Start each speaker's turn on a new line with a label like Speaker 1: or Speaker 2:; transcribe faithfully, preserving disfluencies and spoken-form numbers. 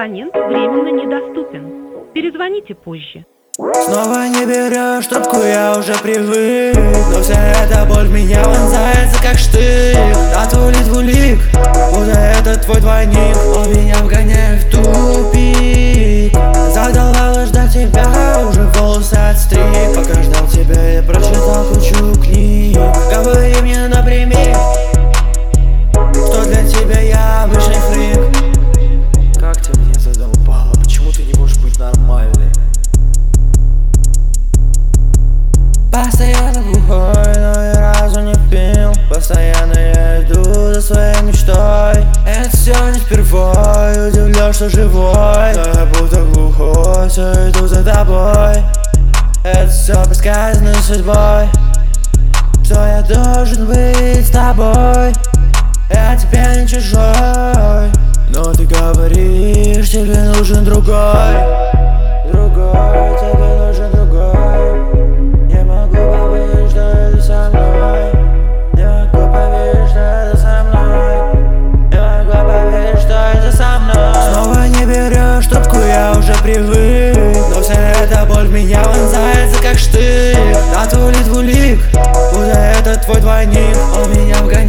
Speaker 1: Абонент временно недоступен. Перезвоните позже.
Speaker 2: Снова не берешь трубку, я уже привык. Но вся эта боль в меня вонзается как штык. Да твой двулик, будто это твой двойник. Он меня вгоняет в тупик. Задолбала ждать тебя, уже волосы отстриг. Пока ждал тебя, я прочитал кучу книг. Говори мне напрямик, что для тебя я обычный фрик.
Speaker 3: Как ты мне задолбала, почему ты не можешь быть нормальной?
Speaker 2: Постоянно глухой, но ни разу не пил. Постоянно я иду за своей мечтой. Это все не впервой, удивлен, что живой. Но я будто глухой, все иду за тобой. Это все предсказано судьбой, что я должен быть с тобой. Я тебе не чужой, но ты говоришь, тебе нужен другой. Другой, тебе нужен другой. Не могу поверить, что это со мной. Не могу поверить, что это со мной. Не могу поверить, что это со мной. Снова не берешь трубку, я уже привык. Но вся эта боль в меня вонзается как штык. Да твой двулик, будто это твой двойник. Он меня вгоняет